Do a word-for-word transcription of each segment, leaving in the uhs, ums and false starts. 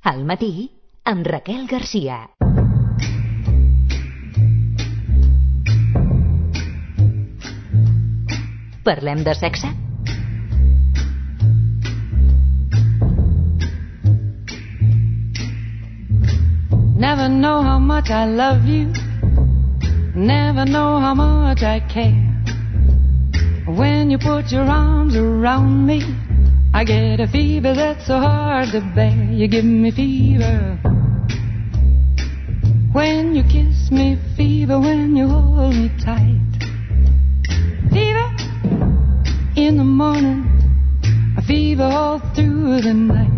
Al matí, amb Raquel Garcia. Parlem de sexe? Never know how much I love you. Never know how much I care. When you put your arms around me, I get a fever that's so hard to bear. You give me fever when you kiss me, fever when you hold me tight. Fever in the morning, a fever all through the night.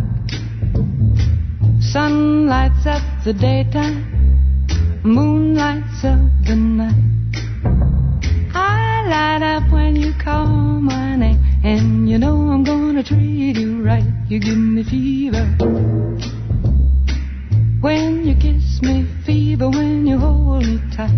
Sun lights up the daytime, moon lights up the night. I light up when you call my name, and you know I'm gonna treat you right. You give me fever when you kiss me, fever when you hold me tight.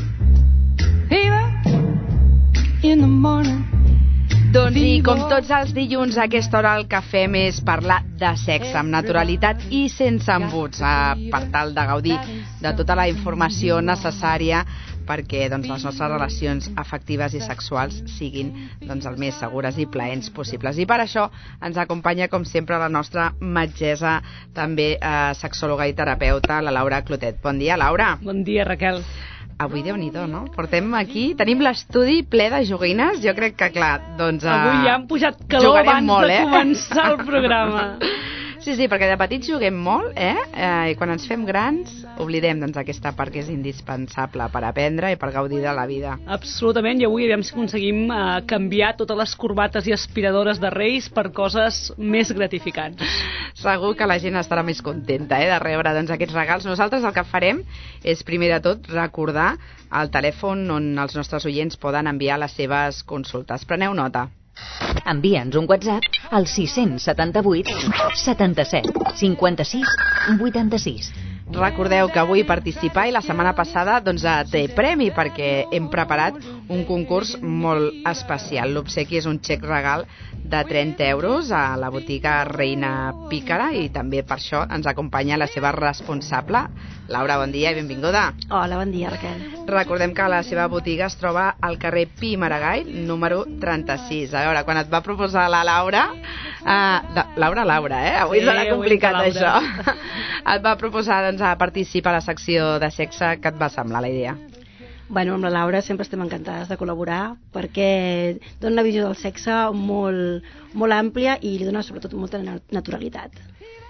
Fever in the morning. Doncs i com tots els dilluns a aquesta hora el que fem és parlar de sexe amb naturalitat i sense embuts, eh, per tal de gaudir de tota la informació necessària perquè doncs, les nostres relacions afectives i sexuals siguin doncs, el més segures i plaents possibles. I per això ens acompanya, com sempre, la nostra metgessa, també eh, sexòloga i terapeuta, la Laura Clotet. Bon dia, Laura. Bon dia, Raquel. Avui, Déu-n'hi-do, no? Portem aquí, tenim l'estudi ple de joguines. Jo crec que, clar, doncs... Avui ja han pujat calor abans molt, de eh? començar el programa. Sí, sí, perquè de petits juguem molt, eh? eh? I quan ens fem grans oblidem doncs, aquesta part que és indispensable per aprendre i per gaudir de la vida. Absolutament, i avui aviam si aconseguim eh, canviar totes les corbates i aspiradores de Reis per coses més gratificants. Segur que la gent estarà més contenta eh, de rebre doncs, aquests regals. Nosaltres el que farem és, primer de tot, recordar el telèfon on els nostres oients poden enviar les seves consultes. Preneu nota. Envia'ns un WhatsApp al sis set vuit setanta-set cinquanta-sis vuitanta-sis. Recordeu que avui participar i la setmana passada doncs, té premi perquè hem preparat un concurs molt especial. L'obsequi és un xec regal de trenta euros a la botiga Reina Pícara i també per això ens acompanya la seva responsable. Laura, bon dia i benvinguda. Hola, bon dia, Raquel. Recordem que la seva botiga es troba al carrer Pi Maragall, número trenta-sis. A veure, quan et va proposar la Laura... Uh, de, Laura, Laura, eh? Avui sí, serà complicat avui això. Et va proposar doncs, a participar a la secció de sexe. Què et va semblar la idea? Bueno, amb la Laura sempre estem encantades de col·laborar perquè dona una visió del sexe molt, molt àmplia i li dona sobretot molta naturalitat.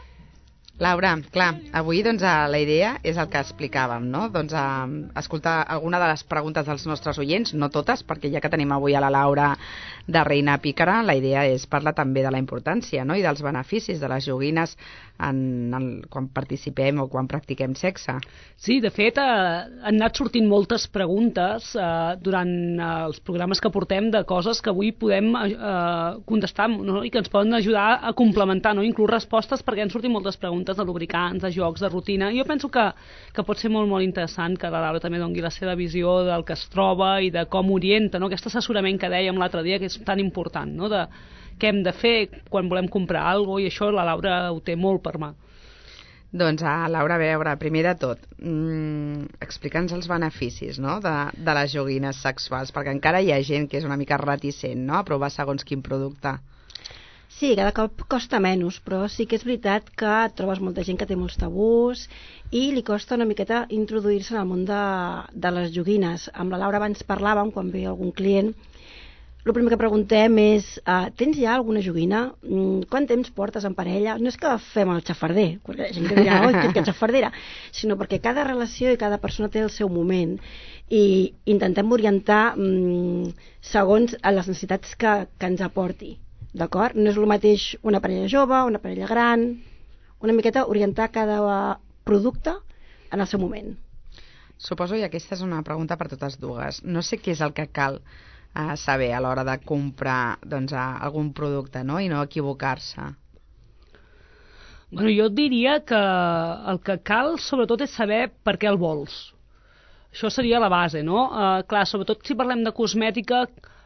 Laura, clar, avui doncs, la idea és el que explicàvem, no? Doncs, a, escoltar alguna de les preguntes dels nostres oients, no totes, perquè ja que tenim avui a la Laura de Reina Pícara, la idea és parlar també de la importància no? I dels beneficis de les joguines en, en, quan participem o quan practiquem sexe. Sí, de fet, eh, han anat sortint moltes preguntes eh, durant eh, els programes que portem de coses que avui podem eh, contestar no? I que ens poden ajudar a complementar, no? Inclús respostes, perquè han sortit moltes preguntes de lubricants, de jocs, de rutina. Jo penso que, que pot ser molt, molt interessant que la Laura també doni la seva visió del que es troba i de com orienta, no? Aquest assessorament que dèiem l'altre dia, que és tan important, no? De què hem de fer quan volem comprar alguna cosa, i això la Laura ho té molt per mà. Doncs, a Laura, a veure, primer de tot, mmm, explica'ns els beneficis no? de, de les joguines sexuals, perquè encara hi ha gent que és una mica reticent no? A provar segons quin producte. Sí, cada cop costa menys, però sí que és veritat que trobes molta gent que té molts tabús i li costa una miqueta introduir-se en el món de, de les joguines. Amb la Laura abans parlàvem, quan ve algun client, el primer que preguntem és uh, tens ja alguna joguina? Mm, quant temps portes en parella? No és que fem el xafarder, perquè la gent que dirà, oi, que, que xafardera, sinó perquè cada relació i cada persona té el seu moment i intentem orientar mm, segons les necessitats que, que ens aporti. D'acord? No és el mateix una parella jove, una parella gran, una miqueta orientar cada producte en el seu moment. Suposo que aquesta és una pregunta per totes dues. No sé què és el que cal eh, saber a l'hora de comprar doncs, algun producte no? I no equivocar-se. Bueno, jo diria que el que cal sobretot és saber per què el vols. Això seria la base, no? Uh, clar, sobretot si parlem de cosmètica,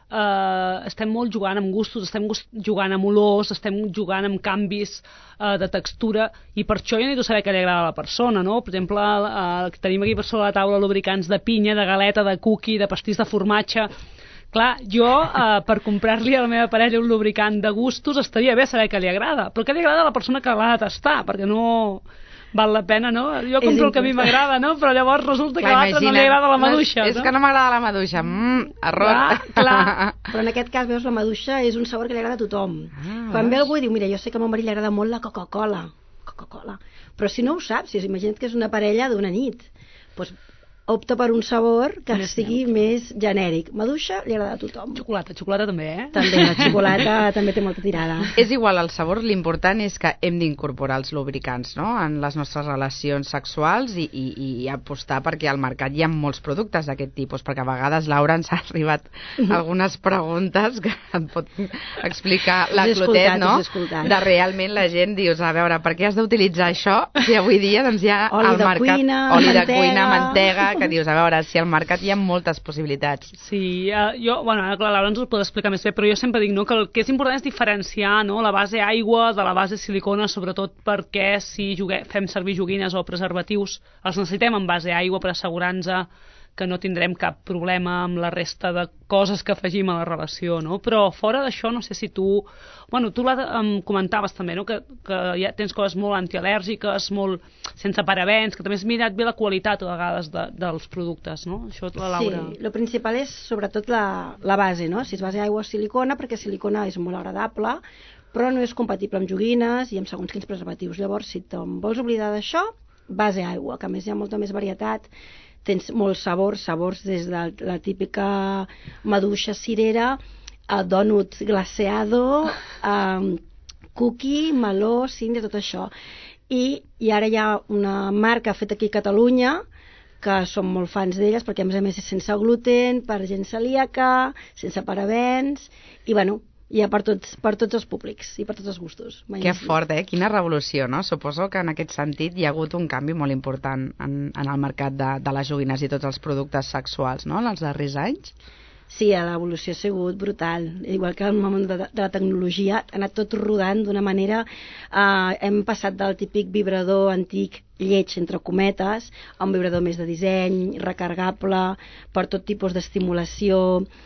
eh, estem molt jugant amb gustos, estem jugant amb olors, estem jugant amb canvis eh, de textura, i per això jo necessito saber què li agrada a la persona, no? Per exemple, eh, tenim aquí per sobre la taula lubricants de pinya, de galeta, de cookie, de pastís de formatge. Clar, jo, eh, per comprar-li a la meva parella un lubricant de gustos, estaria bé saber què li agrada, però què li agrada a la persona que l'ha de tastar, perquè no val la pena, no? Jo compro el que a mi m'agrada, no? Però llavors resulta que a l'altre no li agrada la maduixa, no? És que no m'agrada la maduixa. Mmm, arròs. Clar, clar. Però en aquest cas, veus, la maduixa és un sabor que li agrada a tothom. Ah, Quan ve algú i diu, mira, jo sé que a mon marit li agrada molt la Coca-Cola. Coca-Cola. Però si no ho saps, si imagina't que és una parella d'una nit, doncs opta per un sabor que més sigui neut, més genèric. Maduixa li agrada a tothom. Xocolata, xocolata també, eh? També, la xocolata també té molta tirada. És igual el sabor, l'important és que hem d'incorporar els lubricants, no?, en les nostres relacions sexuals i, i, i apostar perquè al mercat hi ha molts productes d'aquest tipus, perquè a vegades, Laura, ens ha arribat algunes preguntes que et pot explicar la Clotet, no?, de realment la gent dius, a veure, per què has d'utilitzar això si avui dia doncs hi ha oli al mercat cuina, oli de mantega. cuina, mantega, que dius, a veure, si al mercat hi ha moltes possibilitats. Sí, uh, jo, bueno, clar, Laura ens ho pot explicar més bé, però jo sempre dic, no, que el que és important és diferenciar, no, la base aigua de la base silicona, sobretot perquè si juguem, fem servir joguines o preservatius, els necessitem en base aigua per assegurar-nos que no tindrem cap problema amb la resta de coses que afegim a la relació, no? Però fora d'això, no sé si tu... Bueno, tu la, em comentaves també, no?, que, que ja tens coses molt antial·lèrgiques, molt sense parabens, que també has mirat bé la qualitat a vegades de, dels productes, no? Això, la Laura... Sí, el principal és sobretot la, la base, no? Si és base aigua o silicona, perquè silicona és molt agradable, però no és compatible amb joguines i amb segons quins preservatius. Llavors, si te'n vols oblidar d'això, base aigua, que a més hi ha molta més varietat. Tens molts sabors, sabors des de la típica maduixa cirera a donut glaseado, a cookie, meló, síndria, tot això. I, I ara hi ha una marca feta aquí a Catalunya, que som molt fans d'elles, perquè a més a més és sense gluten, per gent celíaca, sense parabens, i bueno, hi ha per tots, per tots els públics i per tots els gustos. Mai Que fort, eh? Quina revolució, no? Suposo que en aquest sentit hi ha hagut un canvi molt important en, en el mercat de, de les joguines i tots els productes sexuals, no?, en els darrers anys. Sí, l'evolució ha sigut brutal. Igual que el món de, de la tecnologia ha anat tot rodant d'una manera... Eh, hem passat del típic vibrador antic lleig, entre cometes, a un vibrador més de disseny, recargable, per tot tipus d'estimulació,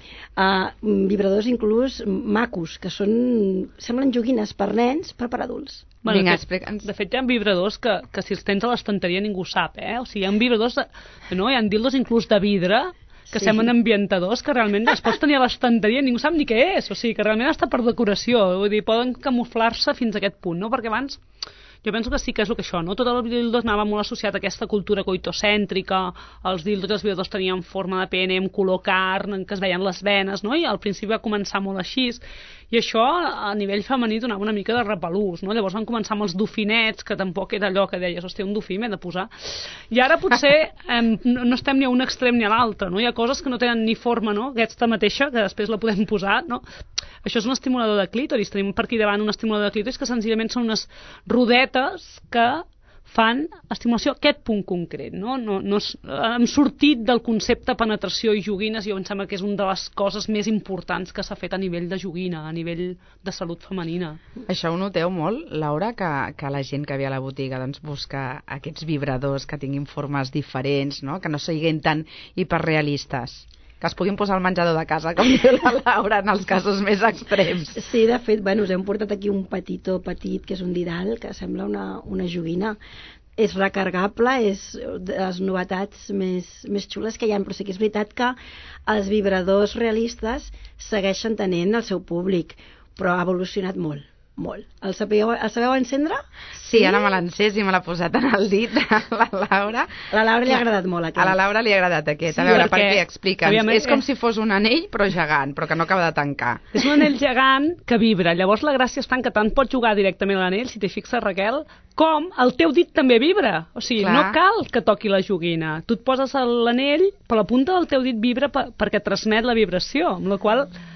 eh, vibradors inclús macos, que són, semblen joguines per nens, però per adults. Bueno, Vinga, de, fet, de fet, hi ha vibradors que, que si els tens a l'estanteria ningú sap, eh? O sigui, hi ha vibradors, no? Hi ha dildos inclús de vidre, que sí, semblen ambientadors, que realment es pots tenir a l'estanteria i ningú sap ni què és, o sigui, que realment està per decoració, vull dir, poden camuflar-se fins a aquest punt, no? Perquè abans jo penso que sí que és el que això, no? Tot el dildos anava molt associat a aquesta cultura coitocèntrica, els dildos i els vibradors tenien forma de pene, amb color carn, en què es veien les venes, no? I al principi va començar molt així, i això a nivell femení donava una mica de repelús, no? Llavors van començar amb els dofinets, que tampoc era allò que deies, hòstia, un dofí m'he de posar. I ara potser eh, no estem ni a un extrem ni a l'altre, no? Hi ha coses que no tenen ni forma, no? Aquesta mateixa, que després la podem posar, no? Això és un estimulador de clítoris, tenim per aquí davant un estimulador de clítoris que senzillament són unes rodetes que fan estimulació a aquest punt concret, no? No, no hem sortit del concepte penetració i joguines, i jo em sembla que és una de les coses més importants que s'ha fet a nivell de joguina, a nivell de salut femenina. Això ho noteu molt, Laura, que, que la gent que ve a la botiga doncs, busca aquests vibradors que tinguin formes diferents, no?, que no siguin tan hiperrealistes, que es puguin posar al menjador de casa, com diu la Laura, en els casos més extrems. Sí, de fet, bueno, us hem portat aquí un petitó petit, que és un didal, que sembla una, una joguina. És recargable, és de les novetats més, més xules que hi ha, però sí que és veritat que els vibradors realistes segueixen tenint el seu públic, però ha evolucionat molt. Molt. El sabeu, el sabeu encendre? Sí, sí, ara me l'ha encès i me l'ha posat en el dit a la Laura. A la Laura li ha agradat molt aquest. A la Laura li ha agradat aquest. Sí, a veure, per què? Explica'ns. És com si fos un anell, però gegant, però que no acaba de tancar. És un anell gegant que vibra. Llavors la gràcia està en que tant pots jugar directament a l'anell, si t'hi fixes, Raquel, com el teu dit també vibra. O sigui, Clar. no cal que toqui la joguina. Tu et poses l'anell, però la punta del teu dit vibra per, perquè transmet la vibració, amb la qual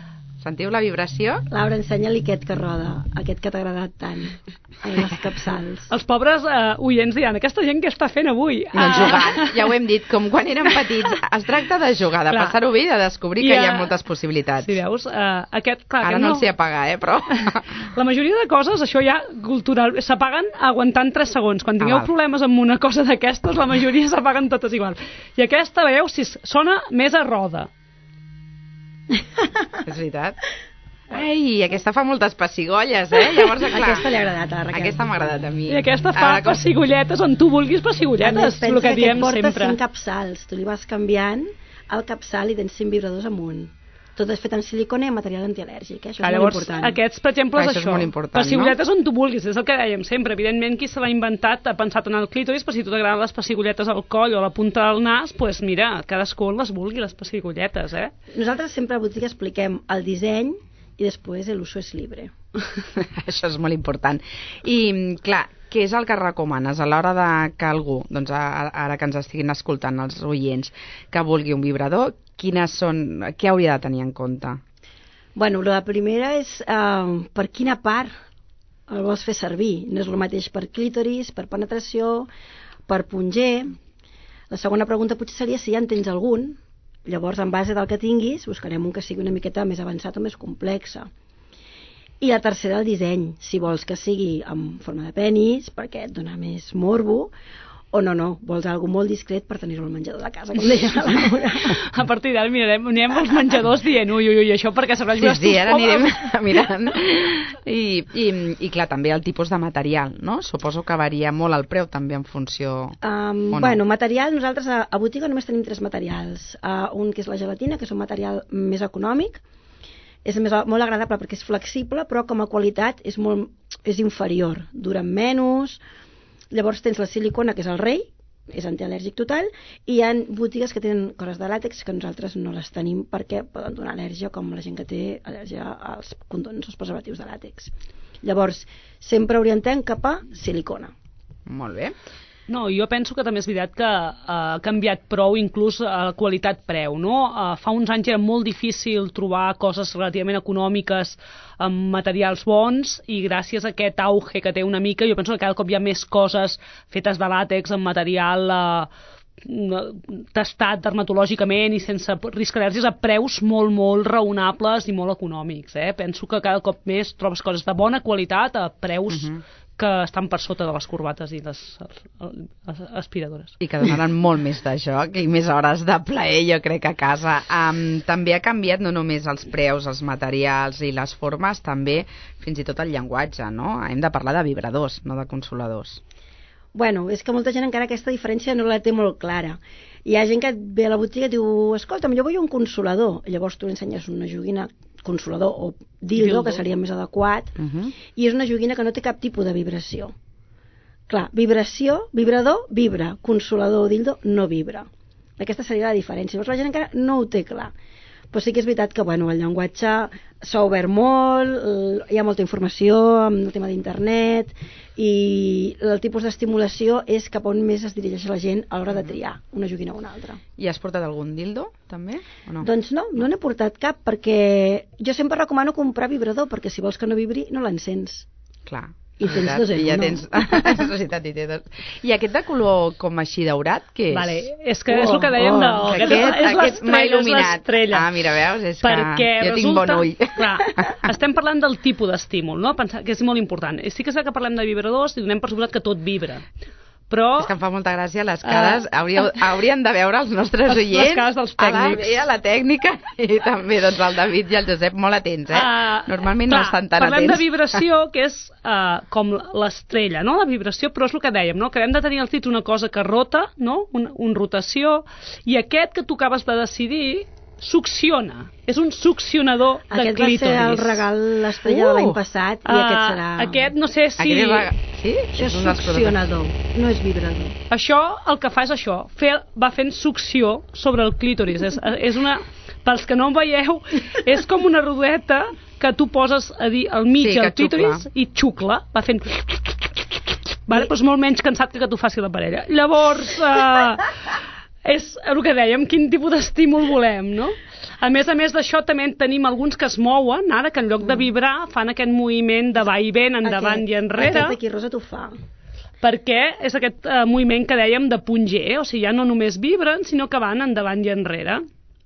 Sentiu la vibració? Laura, ensenya-li aquest que roda, aquest que t'ha agradat tant, en les capçals. Els pobres uh, oients diran, aquesta gent què està fent avui? Doncs jugant, ja ho hem dit, com quan érem petits. Es tracta de jugar, de passar-ho bé i de descobrir que hi ha moltes possibilitats. Si veus, uh, aquest... Clar, Ara aquest no els hi apaga, eh, però... La majoria de coses, això ja cultural, s'apaguen aguantant tres segons. Quan tingueu ah, problemes amb una cosa d'aquestes, la majoria s'apaguen totes igual. I aquesta, veieu, si sona més a roda. És veritat. Ai, aquesta fa moltes pessigolles, eh? Llavors, clar, aquesta li ha agradat a la Raquel. Aquesta m'ha agradat a mi. I aquesta fa com... pessigolletes on tu vulguis pessigolletes, el que, que diem porta sempre. cinc capçals, tu li vas canviant el capçal i tens cinc vibradors amunt. Tot és fet en silicona i en material antial·lèrgic, eh? Això és ah, molt llavors, important. Aquests, per exemple, és això. això. És molt important, pessigolletes no? on tu vulguis, és el que dèiem sempre. Evidentment, qui se l'ha inventat ha pensat en el clítoris, però si tu t'agraden les pessigolletes al coll o a la punta del nas, doncs mira, cadascú les vulgui, les pessigolletes, eh? Nosaltres sempre a la botiga expliquem el disseny i després l'uso és libre. Això és molt important. I, clar, què és el que recomanes a l'hora de que algú, doncs ara que ens estiguin escoltant els oients, que vulgui un vibrador, quines són, què hauria de tenir en compte? Bueno, la primera és uh, per quina part el vols fer servir. No és el mateix per clítoris, per penetració, per punger. La segona pregunta potser seria si ja en tens algun. Llavors, en base del que tinguis, buscarem un que sigui una miqueta més avançat o més complexa. I la tercera, el disseny. Si vols que sigui en forma de penis, perquè et dona més morbo, o no, no, vols algo molt discret per tenir-ho al menjador de casa, com deia la Laura. A partir d'ara mirarem, anirem als menjadors dient ui, ui, ui, això perquè sabràs sí, jugar sí, ara anirem mirant. I, i, I clar, també el tipus de material, no? Suposo que varia molt el preu també en funció... Um, no? Bueno, material, nosaltres a, a botiga només tenim tres materials. Uh, un que és la gelatina, que és un material més econòmic, és més, molt agradable perquè és flexible, però com a qualitat és, molt, és inferior, dura menys. Llavors tens la silicona, que és el rei, és antial·lèrgic total, i hi ha botigues que tenen coses de làtex que nosaltres no les tenim perquè poden donar al·lèrgia, com la gent que té al·lèrgia als condons, als preservatius de làtex. Llavors, sempre orientem cap a silicona. Molt bé. No, jo penso que també és veritat que uh, ha canviat prou inclús uh, qualitat-preu, no? Uh, fa uns anys era molt difícil trobar coses relativament econòmiques amb materials bons i gràcies a aquest auge que té una mica, jo penso que cada cop hi ha més coses fetes de làtex amb material uh, testat dermatològicament i sense risc al·lèrgies a preus molt, molt raonables i molt econòmics, eh? Penso que cada cop més trobes coses de bona qualitat a preus uh-huh. que estan per sota de les corbates i les, les aspiradores. I que donaran molt més de joc i més hores de plaer, jo crec, a casa. Um, també ha canviat no només els preus, els materials i les formes, també fins i tot el llenguatge, no? Hem de parlar de vibradors, no de consoladors. Bueno, és que molta gent encara aquesta diferència no la té molt clara. Hi ha gent que ve a la botiga i diu, escolta'm, jo vull un consolador. Llavors tu li ensenyes una joguina consolador o dildo, dildo. que seria més adequat, uh-huh. i és una joguina que no té cap tipus de vibració. Clar, vibració, vibrador, vibra, consolador o dildo no vibra. Aquesta seria la diferència. Llavors la gent encara no ho té clar. Però sí que és veritat que bueno, el llenguatge s'ha obert molt, hi ha molta informació amb el tema d'internet i el tipus d'estimulació és cap on més es dirigeix la gent a l'hora de triar una joguina o una altra. I has portat algun dildo, també? O no? Doncs no, no n'he portat cap perquè jo sempre recomano comprar vibrador perquè si vols que no vibri no l'encens. Clar. I tens dos en I ja uno. tens... Necessitat, i, dos. I aquest de color com així daurat, què és? Vale, és que oh, és el que dèiem, oh, de, que aquest, aquest, és l'estrella, és l'estrella. Ah, mira, veus, és perquè que jo resulta, tinc bon ull. Clar, estem parlant del tipus d'estímul, no? Pensar que és molt important. Sí que és que parlem de vibradors i donem per suposat que tot vibra. Però... És que em fa molta gràcia les cares, uh, hauríeu, haurien de veure els nostres les, oients, les cares dels tècnics. A la, a la tècnica, i també doncs, el David i el Josep molt atents, eh? Uh, Normalment clar, no estan tan parlem atents. Parlem de vibració, que és uh, com l'estrella, no? La vibració, però és el que dèiem, no? Que hem de tenir al dit una cosa que rota, no? Un, un rotació, i aquest que tu acabes de decidir succiona. És un succionador de aquest clítoris. Aquest va ser el regal l'estrella uh, de l'any passat i uh, aquest serà... Aquest no sé si... Rega... Sí? Això és succionador, no és vibrador. Això el que fa és això, fer, va fent succió sobre el clítoris. És, és una... Pels que no em veieu, és com una rodeta que tu poses a dir al mig sí, el clítoris xucla. I xucla, va fent... Vale? Però és molt menys cansat que que tu faci la parella. Llavors... Uh, és el que dèiem, quin tipus d'estímul volem, no? A més a més d'això, també tenim alguns que es mouen, ara, que en lloc de vibrar fan aquest moviment de va i ven, endavant aquest, i enrere. Aquest d'aquí, Rosa, t'ho fa. Perquè és aquest uh, moviment que dèiem de punt G, o sigui, ja no només vibren, sinó que van endavant i enrere.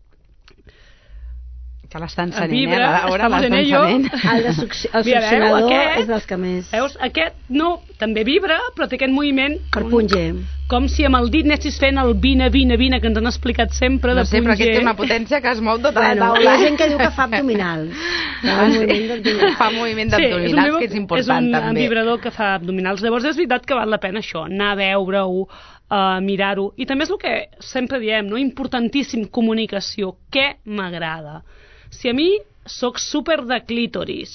Que l'estan encenent, vibra, eh? A veure, l'estan jo. encenent. El, de succi el Mira, succionador veu, aquest, és dels que més... Veus? Aquest no, també vibra, però té aquest moviment... Per punt G. Com si amb el dit anessis fent el vine, vine, vine, que ens han explicat sempre, no de sé, punt però G. aquest té una potència que es mou tota Bueno, la taula. hi ha gent que diu que fa abdominals. Ah, sí. Fa moviment d'abdominals, sí, que és important, és un, també. És un vibrador que fa abdominals. Llavors és veritat que val la pena això, anar a veure-ho, uh, mirar-ho. I també és el que sempre diem, no? Importantíssim, comunicació. Què m'agrada? Si a mi soc super de clítoris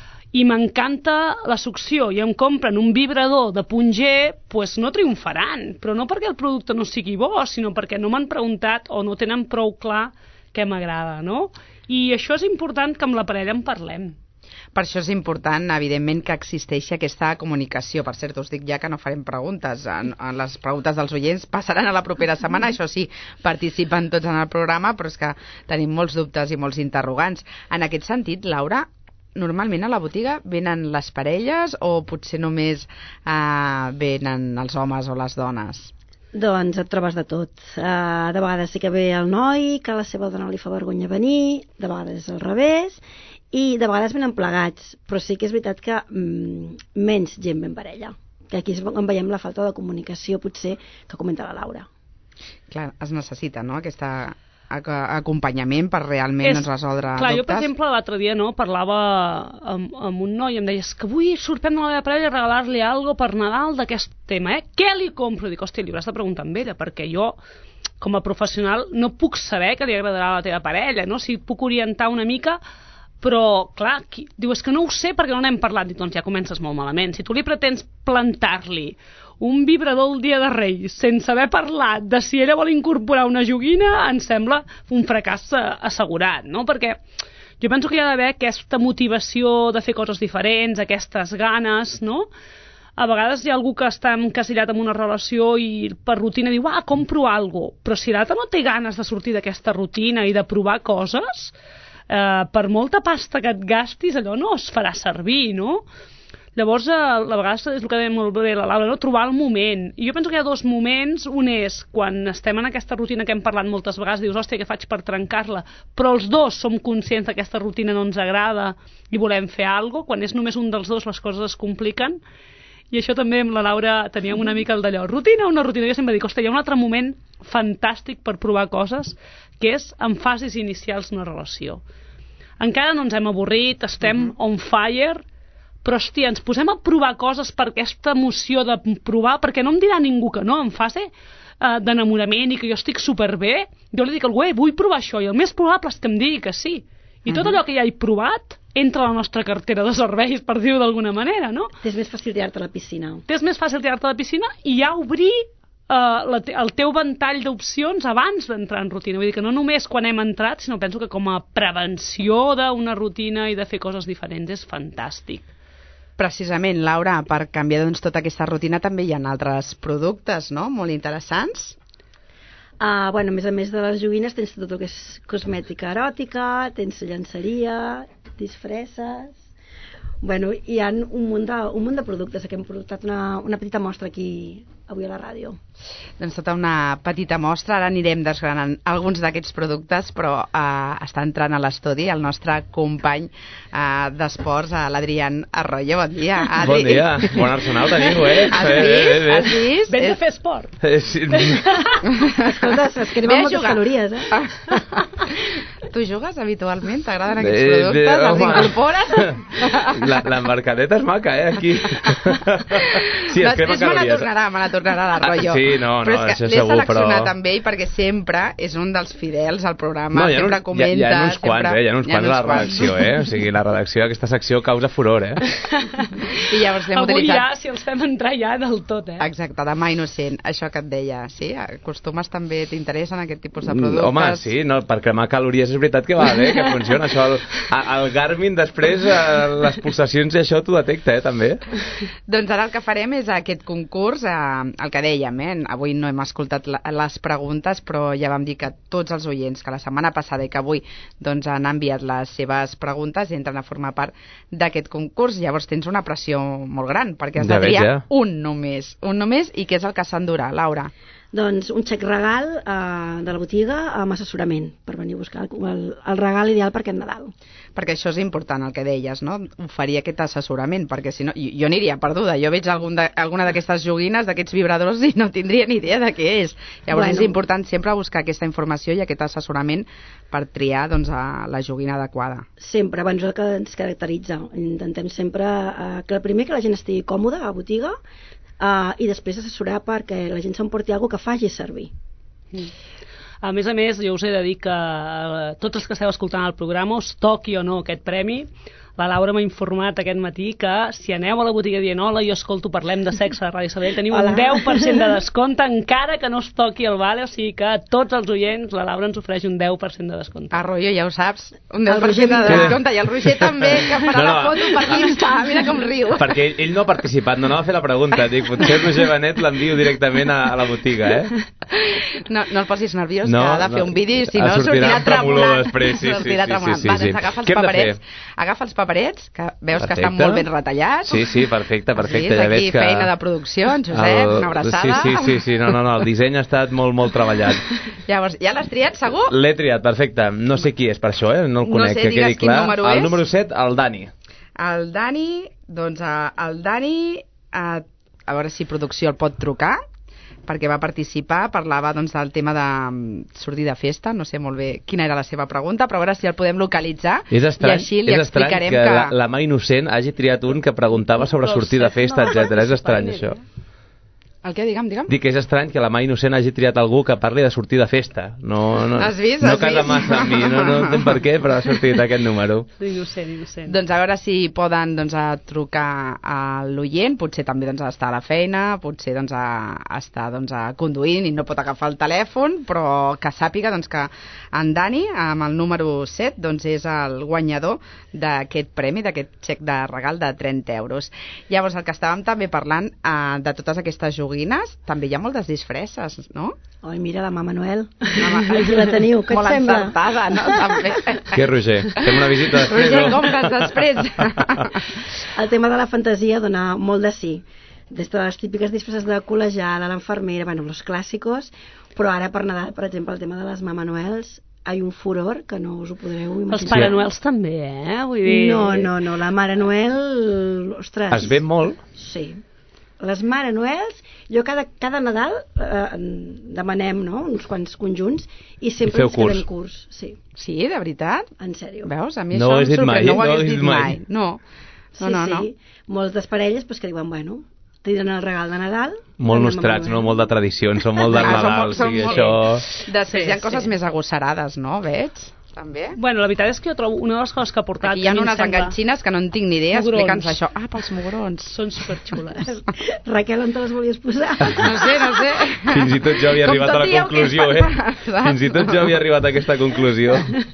i m'encanta la succió i em compren un vibrador de punt G, pues no triomfaran, però no perquè el producte no sigui bo, sinó perquè no m'han preguntat o no tenen prou clar què m'agrada, no? I això és important que amb la parella en parlem. Per això és important, evidentment, que existeixi aquesta comunicació. Per cert, us dic ja que no farem preguntes. Les preguntes dels oients passaran a la propera setmana. Això sí, participen tots en el programa, però és que tenim molts dubtes i molts interrogants. En aquest sentit, Laura, normalment a la botiga venen les parelles o potser només eh, venen els homes o les dones? Doncs et trobes de tot. Uh, de vegades sí que ve el noi, que a la seva dona li fa vergonya venir, de vegades és al revés, i de vegades venen plegats, però sí que és veritat que mm, menys gent ben parella. Que aquí és on veiem la falta de comunicació, potser, que comenta la Laura. Clar, es necessita, no?, aquesta acompanyament per realment és, doncs, resoldre clar, dubtes. Jo, per exemple, l'altre dia no, parlava amb, amb un noi i em deia és que vull sorprendre la meva parella i regalar-li alguna per Nadal d'aquest tema, eh? Què li compro? Dic, hòstia, li hauràs de preguntar amb ella, perquè jo, com a professional, no puc saber què li agradarà a la teva parella, no? Si puc orientar una mica, però, clar, qui, diu, és que no ho sé perquè no n'hem parlat. Dic, doncs ja comences molt malament. Si tu li pretens plantar-li un vibrador el dia de Reis sense haver parlat de si ella vol incorporar una joguina, em sembla un fracàs assegurat, no? Perquè jo penso que hi ha d'haver aquesta motivació de fer coses diferents, aquestes ganes, no? A vegades hi ha algú que està encasillat en una relació i per rutina diu, ah, compro alguna cosa, però si l'altre no té ganes de sortir d'aquesta rutina i de provar coses, eh, per molta pasta que et gastis, allò no es farà servir, no? Llavors, a vegades és el que deia molt bé la Laura, no? Trobar el moment. I jo penso que hi ha dos moments. Un és quan estem en aquesta rutina que hem parlat moltes vegades, dius, hòstia, què faig per trencar-la? Però els dos som conscients que aquesta rutina no ens agrada i volem fer alguna cosa. Quan és només un dels dos, les coses es compliquen. I això també amb la Laura teníem una mica el d'allò. Rutina o una rutina? Jo sempre dic, hòstia, hi ha un altre moment fantàstic per provar coses, que és en fases inicials d'una relació. Encara no ens hem avorrit, estem on fire, però, hòstia, ens posem a provar coses per aquesta emoció de provar, perquè no em dirà ningú que no, en fase uh, d'enamorament i que jo estic superbé, jo li dic a algú, eh, vull provar això, i el més probable és que em digui que sí. I tot allò que ja he provat entra a la nostra cartera de serveis, per dir-ho d'alguna manera, no? Tens més fàcil tirar-te a la piscina. Tens més fàcil tirar-te a la piscina i ja obrir uh, la te el teu ventall d'opcions abans d'entrar en rutina. Vull dir que no només quan hem entrat, sinó penso que com a prevenció d'una rutina i de fer coses diferents és fantàstic. Precisament, Laura, per canviar doncs, tota aquesta rutina també hi ha altres productes, no?, molt interessants. Uh, bueno, a més a més de les joguines tens tot el que és cosmètica eròtica, tens llenceria, disfresses... Bueno, hi ha un munt de, un munt de productes que hem portat una, una petita mostra aquí avui a la ràdio. Doncs tota una petita mostra, ara anirem desgranant alguns d'aquests productes, però eh, està entrant a l'estudi el nostre company eh, d'esports, l'Adrián Arroyo. Bon dia, Adri. Bon dia, bon arsenal teniu, eh? Has vist? Has vist? Vens a fer esport. Eh, sí. Escolta, es quedem amb moltes calories, eh? Tu jugues habitualment? T'agraden aquests eh, productes? Eh, Els incorpores? L'embarcadeta és maca, eh, aquí. Sí, es crema calories. Me la tornarà, me la tornarà l'Arroyo. Ah, sí, no, no, però és això que segur, però... l'he seleccionat amb ell perquè sempre és un dels fidels al programa, no, sempre un, comenta... Hi ha, hi ha uns quants, sempre... eh, hi ha uns quants a la redacció, eh? O sigui, la redacció d'aquesta secció causa furor, eh? I llavors l'hem Avui utilitzat... ja, si els fem entrar ja del tot, eh? Exacte, demà innocent, això que et deia, sí? Acostumes també, t'interessen aquest tipus de productes? Home, sí, no, per cremar calories és veritat que va bé, que funciona això. El, el Garmin després, les pulsacions i això t'ho detecta, eh, també. Doncs ara el que farem és aquest concurs, eh, el que dèiem, eh? Avui no hem escoltat la, les preguntes, però ja vam dir que tots els oients que la setmana passada i que avui doncs, han enviat les seves preguntes i entren a formar part d'aquest concurs. Llavors tens una pressió molt gran, perquè has de triar ja. un només, un només, i què és el que s'endurà, Laura? Doncs un xec regal eh, de la botiga amb assessorament per venir a buscar el, el, el regal ideal per aquest Nadal. Perquè això és important, el que deies, no? Oferir aquest assessorament, perquè si no, jo, jo aniria perduda. Jo veig algun de, alguna d'aquestes joguines, d'aquests vibradors, i no tindria ni idea de què és. Llavors bueno. és important sempre buscar aquesta informació i aquest assessorament per triar doncs, a la joguina adequada. Sempre, abans el que ens caracteritza. Intentem sempre eh, que el primer que la gent estigui còmoda a botiga, Uh, i després assessorar perquè la gent s'emporti alguna que faci servir. Mm. A més a més, jo us he de dir que uh, tots els que esteu escoltant el programa, us toqui o no aquest premi, la Laura m'ha informat aquest matí que si aneu a la botiga dient hola, jo escolto Parlem de Sexe a Ràdio Sabadell, teniu hola. Un deu per cent de descompte encara que no es toqui el vale, o sigui que tots els oients, la Laura ens ofereix un deu per cent de descompte. Ah, Roger, ja ho saps, un deu per cent de descompte, i el Roger també, que farà no, no. la foto per l'Insta, mira com riu. Perquè ell, ell no ha participat, no anava a fer la pregunta, dic, potser el Roger Benet l'envio directament a, a la botiga, eh? No, no el posis nerviós, no, que ha de fer no, un vídeo, si no sortirà, sortirà tremolant. Després, sí, sortirà sí, tremolant. Sí, sí, sí, Va, doncs agafa els paperets, agafa els paperets, que veus perfecte. Que estan molt ben retallats. Sí, sí, perfecte, perfecte. Sí, ja veig que feina de producció, en Josep, el... una abraçada. Sí, sí, sí, sí, no, no, no, el disseny ha estat molt, molt treballat. Llavors, ja l'has triat, segur? L'he triat, perfecte. No sé qui és per això, eh? No el conec, no sé, que quedi clar. Número el és? número set, el Dani. El Dani, doncs el Dani, a, a veure si producció el pot trucar, perquè va participar, parlava doncs, del tema de sortir de festa, no sé molt bé quina era la seva pregunta, però a veure si el podem localitzar és estrany, i així li és explicarem que... que... La, la mà innocent hagi triat un que preguntava sobre sortir de festa, etcètera. És estrany, això. El què? Digue'm, digue'm. Dic que és estrany que la mà innocent hagi triat algú que parli de sortir de festa. No, no, has vist? No has casa vist? massa amb mi, no, no entenc per què, però ha sortit aquest número. Innocent, innocent. Doncs a veure si poden doncs, a trucar a l'oient, potser també doncs, a estar a la feina, potser doncs, a, a estar doncs, a conduint i no pot agafar el telèfon, però que sàpiga doncs, que en Dani, amb el número set, doncs, és el guanyador d'aquest premi, d'aquest xec de regal de trenta euros. Llavors, el que estàvem també parlant eh, de totes aquestes joguines, també hi ha moltes disfresses, no? Oi, mira, la Mama Noel. Aquí la teniu, què et molt sembla? Molt encertada, no? També. Què, Roger? Fem una visita després? Roger, compres després. El tema de la fantasia dona molt de sí. Des de les típiques disfresses de col·legiada, l'enfermera, bueno, els clàssicos, però ara per Nadal, per exemple, el tema de les Mama Noels, hi ha un furor que no us ho podreu imaginar. Els Pare Noels també, eh? Vull dir... No, no, no, la Mare Noel, ostres... Es ven molt? Sí. Les Mare Noels, jo cada, cada Nadal eh, demanem, no?, uns quants conjunts i sempre I ens quedem curs. Sí. Sí, de veritat? En sèrio. Veus? A mi no això em sorprèn, no ho no hagués dit mai. mai. No, no, sí, no, no. Sí, moltes parelles pues, que diuen, bueno, tenen el regal de Nadal... Molt nostrats, no? Molt de tradicions, són molt del ah, Nadal, som, som sigui molt... això... Després sí, hi ha coses sí. més agosarades, no? Veig? També. Bueno, la veritat és que jo trobo una de les coses que ha portat... Aquí hi ha unes sembla... enganxines que no en tinc ni idea, explica'ns això. Ah, pels mugrons. Són superxules. Raquel, on te les volies posar? No sé, no sé. Fins i tot jo havia arribat a la conclusió, eh? Fins i tot jo havia arribat a aquesta conclusió.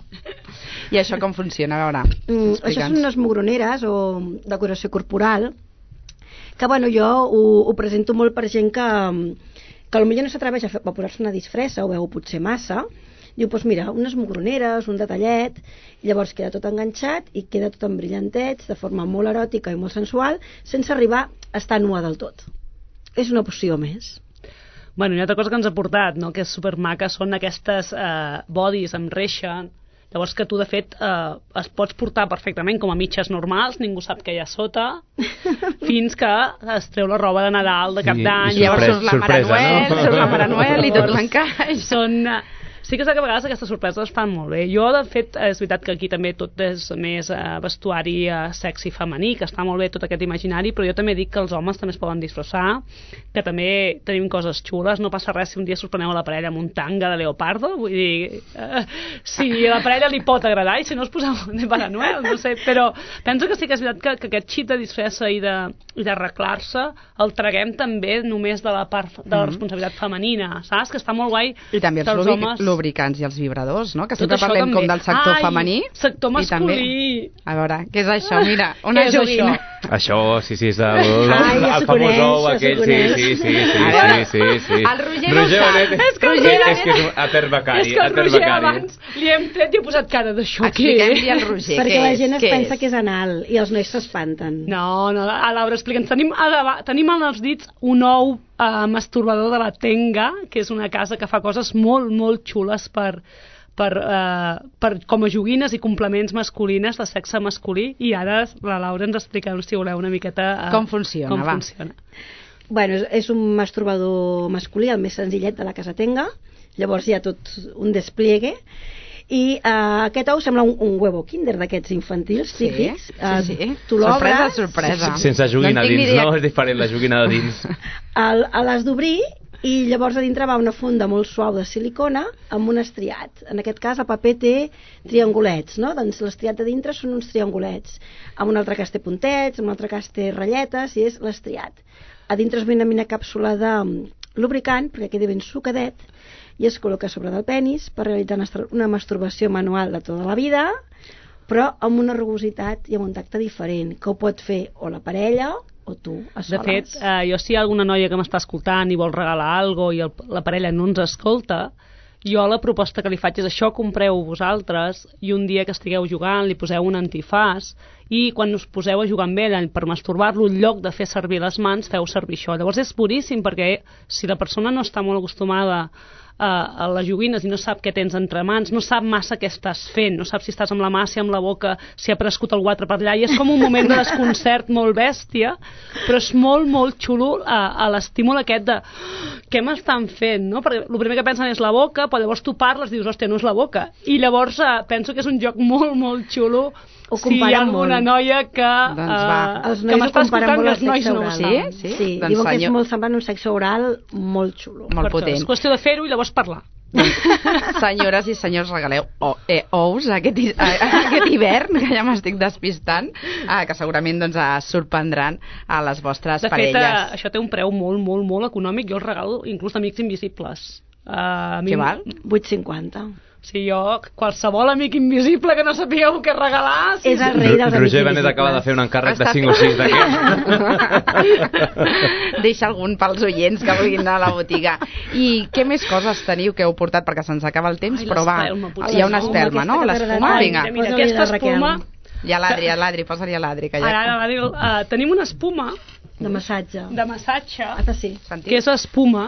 I això com funciona? A veure, mm, això són unes mugroneres o decoració corporal que, bueno, jo ho, ho presento molt per gent que, que potser no s'atreveix a, fer, a posar-se una disfressa o veu potser massa. Diu, doncs mira, unes mugroneres, un detallet, i llavors queda tot enganxat i queda tot en brillantets, de forma molt eròtica i molt sensual, sense arribar a estar nua del tot. És una opció més. Bueno, i una altra cosa que ens ha portat, no?, que és supermaca, són aquestes eh, bodys amb reixa, llavors que tu, de fet, eh, es pots portar perfectament com a mitges normals, ningú sap què hi ha sota, fins que es treu la roba de Nadal, de Cap d'Any... I, i llavors surt la Mare Noel, no? surt la Mare Noel i tot l'encaix. Són... Sí que és que a vegades aquestes sorpreses es fan molt bé. Jo, de fet, és veritat que aquí també tot és més eh, vestuari eh, sexy femení, que està molt bé tot aquest imaginari, però jo també dic que els homes també es poden disfressar, que també tenim coses xules, no passa res si un dia sorpreneu a la parella amb un tanga de leopardo, vull dir, eh, si a la parella li pot agradar i si no es poseu de Pare Noel, no sé, però penso que sí que és veritat que, que aquest xip de disfressa i de, i d'arreglar-se el traguem també només de la part de la responsabilitat femenina, saps? Que està molt guai i també els, els l'obli homes... lubricants i els vibradors, no? Que Tot sempre això parlem també. com del sector Ai, femení. sector i també- masculí. A veure, què és això? Mira, una Què és joguina. això? Això, sí, sí, és el, Ai, ja el s'ho famós coneix, ou ja s'ho aquell, sí, coneix. sí, sí, sí, A veure, sí, sí, sí. el Roger no ho sap. Benet És que el és, Roger- és que és un ater becari, És que el ater Roger becari. abans li hem tret i he posat cara d'això. Què Expliquem-li al Roger Perquè què la és. gent es què pensa és. que és anal i els nois s'espanten. No, no, a Laura, explica'ns. Tenim, a dava- tenim en els dits un ou eh, masturbador de la Tenga, que és una casa que fa coses molt, molt xules per, per, eh, per, com a joguines i complements masculines de sexe masculí, i ara la Laura ens explicarà, si voleu, una miqueta eh, Com funciona, com va. funciona. Bueno, és, és un masturbador masculí, el més senzillet de la casa Tenga. Llavors hi ha tot un despliegue. I uh, aquest ou sembla un, un huevo kinder d'aquests infantils Sí, típics. sí, Eh, sí. Tu Sorpresa, l'obres, sorpresa. Sense joguina No en tinc ni dins, idea. no? És diferent la joguina de dins. el- a l'has d'obrir i llavors a dintre va una funda molt suau de silicona amb un estriat. En aquest cas el paper té triangulets, no? Doncs l'estriat de dintre són uns triangulets. Amb un altre cas té puntets, amb un altre cas té ratlletes, i és l'estriat. A dintre es ve una mina càpsula de mm, lubricant perquè quedi ben sucadet, i es col·loca sobre del penis per realitzar una- una masturbació manual de tota la vida, però amb una rugositat i amb un tacte diferent, que ho pot fer o la parella o tu, a De soles. fet, eh, jo si hi ha alguna noia que m'està escoltant i vol regalar alguna cosa i el, la parella no ens escolta, jo la proposta que li faig és això, compreu vosaltres i un dia que estigueu jugant li poseu un antifàs i quan us poseu a jugar amb ella per masturbar-lo, en lloc de fer servir les mans, feu servir això. Llavors és boníssim perquè si la persona no està molt acostumada a, a les joguines i no sap què tens entre mans, no sap massa què estàs fent, no sap si estàs amb la mà, si amb la boca, si ha prescut algú altre per allà, i és com un moment de desconcert molt bèstia, però és molt, molt xulo a, a l'estímul aquest de què m'estan fent, no? Perquè el primer que pensen és la boca, però llavors tu parles i dius, hòstia, no és la boca. I llavors eh, penso que és un joc molt, molt xulo. Ho Si hi ha comparen alguna molt. noia que, Doncs va. eh, Els que nois ho m'està comparen escoltant molt i al els nois sexe no ho oral. saben. Sí? Sí, Doncs diuen que senyor- és molt semblant a un sexe oral molt xulo. Molt Per això, potent. és qüestió de fer-ho i llavors parlar. Senyores i senyors, regaleu o, eh, ous aquest, hi- a, aquest hivern, que ja m'estic despistant, eh, que segurament doncs, eh, sorprendran a les vostres De fet, parelles. eh, això té un preu molt, molt, molt econòmic. Jo el regalo inclús d'amics invisibles. Uh, a mi Què val? vuit cinquanta. Sí, jo, qualsevol amic invisible que no sapigueu què regalar... Sí, És el rei dels amics Roger Benet acaba de fer un encàrrec de cinc o sis d'aquests. Deixa algun pels oients que vulguin anar a la botiga. I què més coses teniu que heu portat? Perquè se'ns acaba el temps, Ai, però va, l'espelma, potser hi ha una no. espelma, no? Aquesta que L'espuma, t'agrada. vinga. Mira, mira, Posa-li aquesta la Raquel. espuma... I a l'Adri, a l'Adri, posa-li a l'Adri, que ja... Ara, ara, ara, uh, tenim una espuma De massatge. de massatge, Ah, sí. Sentiu? que és espuma,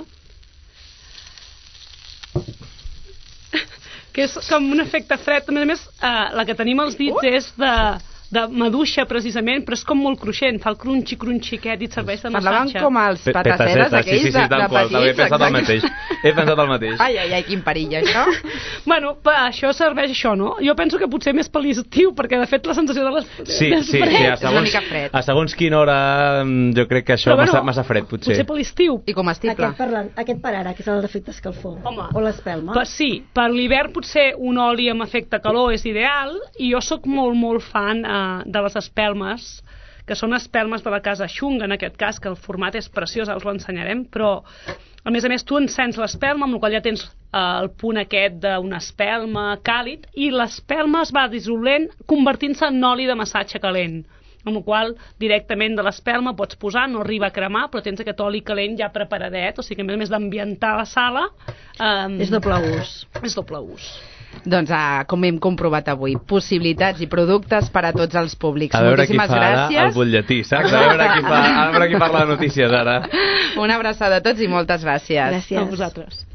que és com un efecte fred. A més a més, uh, la que tenim als dits Uh! és de, de maduixa, precisament, però és com molt cruixent, fa el crunxi, crunxi aquest i et serveix de Parlaven massatge. com els Pe- petaceres petacetes, aquells sí, sí, sí, de, tal de qual, també he petits. pensat el exacte. mateix. He pensat el mateix. Ai, ai, ai, quin perill, això. Bueno, pa, això serveix això, no? Jo penso que potser més per l'estiu, perquè de fet la sensació de les... Sí, dels sí, sí, freds- a És una segons, mica fred. a segons quina hora mm, jo crec que això Però, massa, bueno, massa fred, potser. Potser per l'estiu. I comestible. Aquest per, la, aquest per ara, que és el d'efecte escalfor. Home. O l'espelma. Pa, sí, per l'hivern potser un oli amb efecte calor és ideal, i jo sóc molt, molt fan uh, de les espelmes, que són espelmes de la casa Xung, en aquest cas, que el format és preciós, ara us l'ensenyarem, però a més a més tu encens l'espelma, amb la qual ja tens eh, el punt aquest d'una espelma càlid, i l'espelma es va dissolent convertint-se en oli de massatge calent, amb la qual directament de l'espelma pots posar, no arriba a cremar, però tens aquest oli calent ja preparadet, o sigui que a més a més d'ambientar la sala eh, És doble ús. és doble ús. Doncs, ah, com hem comprovat avui, possibilitats i productes per a tots els públics. A veure qui Moltíssimes fa ara gràcies. el butlletí, saps? A veure qui, fa, a veure qui parla de notícies ara. Una abraçada a tots i moltes gràcies. Gràcies. A vosaltres.